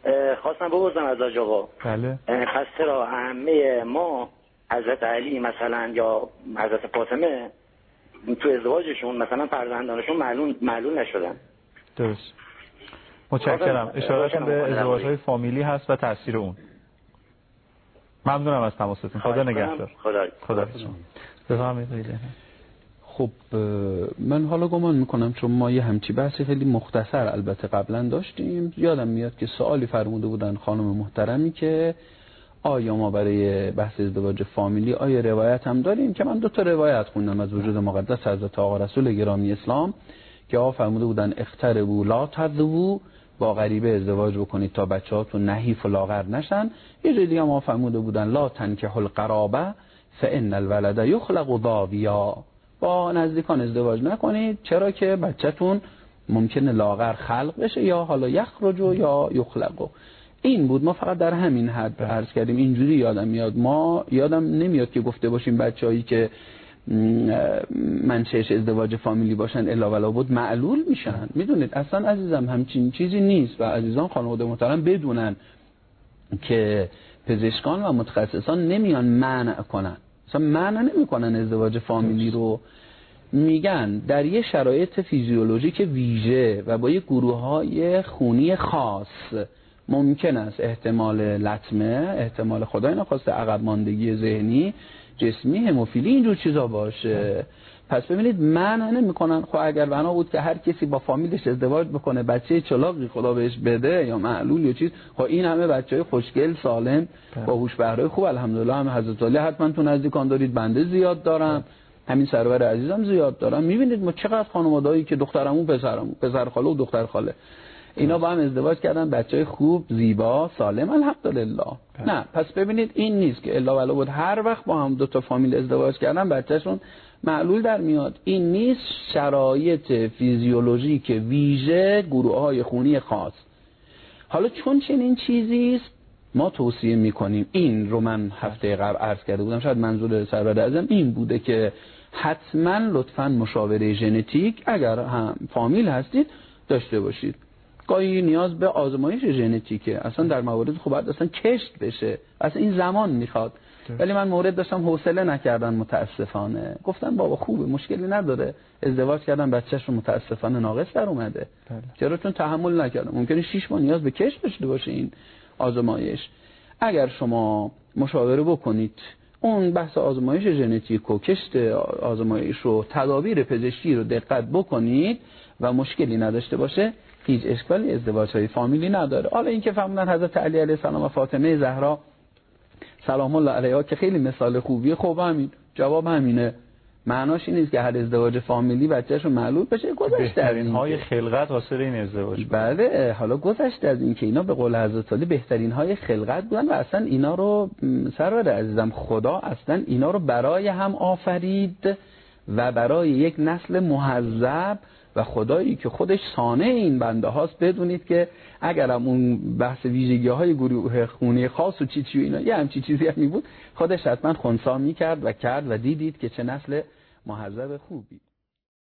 خواستم بپرسم از حاج آقا. بله. پس چرا ائمه ما حضرت علی مثلا یا حضرت فاطمه تو ازدواجشون مثلا فرزندانشون معلول نشدن؟ درست. متشکرم. اشارهتون به ازدواج‌های فامیلی هست و تاثیر اون. ممنونم از تماستون. خدا نگهدار. خدا بفرمایید. خب من حالا گمان میکنم چون ما یه همچی بحثی خیلی مختصر البته قبلا داشتیم، یادم میاد که سوالی فرموده بودن خانم محترمی که آیا ما برای بحث ازدواج فامیلی آیا روایت هم داریم، که من 2 تا روایت خوندم از وجود مقدس حضرت آقا رسول گرامی اسلام که آقا فرموده بودن اختربوا لا تذبوا، با غریبه ازدواج بکنید تا بچه‌هاتون نحیف و لاغر نشن. یه جای دیگه ما فرموده بودن لا تنکحوا القرابه فان الولد یخلق ضاویا، با نزدیکان ازدواج نکنید چرا که بچه‌تون ممکنه لاغر خلق بشه یا حالا یخرج یا یخلق. این بود، ما فقط در همین حد عرض کردیم. اینجوری یادم میاد، ما یادم نمیاد که گفته باشیم بچه‌هایی که منشأش ازدواج فامیلی باشن الا ولا بود معلول میشن. میدونید اصلا عزیزم همچین چیزی نیست و عزیزان خانواده محترم بدونن که پزشکان و متخصصان نمیان منع کنن، اصلا منع نمیکنن ازدواج فامیلی رو، میگن در یه شرایط فیزیولوژیک ویژه و با یه گروه‌های خونی خاص ممکن است احتمال لطمه، احتمال خدای نخواسته عقب ماندگی ذهنی، جسمی، هموفیلی، اینجور چیزا باشه. پس ببینید منع نمیکنن. خب اگر بنا بود که هر کسی با فامیلش ازدواج بکنه بچه چلاقی خدا بهش بده یا معلول یا چیز، خب این همه بچهای خوشگل سالم با هوش بهره خوب الحمدلله هم حضرت علی حتما تو نزدیکان دارید، بنده زیاد دارم، همین سرور عزیزم زیاد دارم. میبینید ما چقدر خانواده‌ای که دخترمون پسر خاله و دختر خاله اینا با هم ازدواج کردن، بچهای خوب زیبا سالم الحمدلله. نه پس ببینید این نیست که الا ولا بود هر وقت با هم 2 تا فامیل ازدواج کردن بچه‌شون معلول در میاد. این نیست، شرایط فیزیولوژیک ویژه، گروه‌های خونی خاص. حالا چون چنین چیزی است ما توصیه میکنیم، این رو من هفته قبل عرض کرده بودم، شاید منظور سرور اعظم این بوده که حتما لطفاً مشاوره ژنتیک اگر هم فامیل هستید داشته باشید. گاهی نیاز به آزمایش ژنتیکه، اصلا در موارد خوب اصلا کشت بشه، اصلا این زمان میخواد. ولی من مورد داشتم حوصله نکردن متاسفانه، گفتم بابا خوبه مشکلی نداره، ازدواج کردن بچه‌ش رو متاسفانه ناقص در اومده. چرا؟ چون تحمل نکردم. ممکنه 6 ماه نیاز به کشت داشته باشه این آزمایش. اگر شما مشاوره بکنید اون بحث آزمایش ژنتیک و کشت آزمایش رو، تدابیر پزشکی رو دقت بکنید و مشکلی نداشته باشه، هیچ اشکالی ازدواج‌های فامیلی نداره. حالا اینکه فرمودن حضرت علی علیه السلام و فاطمه زهرا سلام الله علیها که خیلی مثال خوبیه، خب همین جواب همینه. معناش این نیست که هر ازدواج فامیلی بچه‌شو معلول بشه. گذشته از این های خلقت حاصل این ازدواج. بله، حالا گذشته از این که اینا به قول حضرت علی بهترین های خلقت بودن و اصلا اینا رو سرور عزیزم خدا اصلا اینا رو برای هم آفرید و برای یک نسل مهذب و خدایی که خودش صانع این بنده هاست. بدونید که اگرم اون بحث ویژگی‌های گروه خونی خاص و چی و اینا یه همچی چیزی هم می بود، خودش حتما خنثی می‌کرد و کرد و دیدید که چه نسل مهذب خوبی.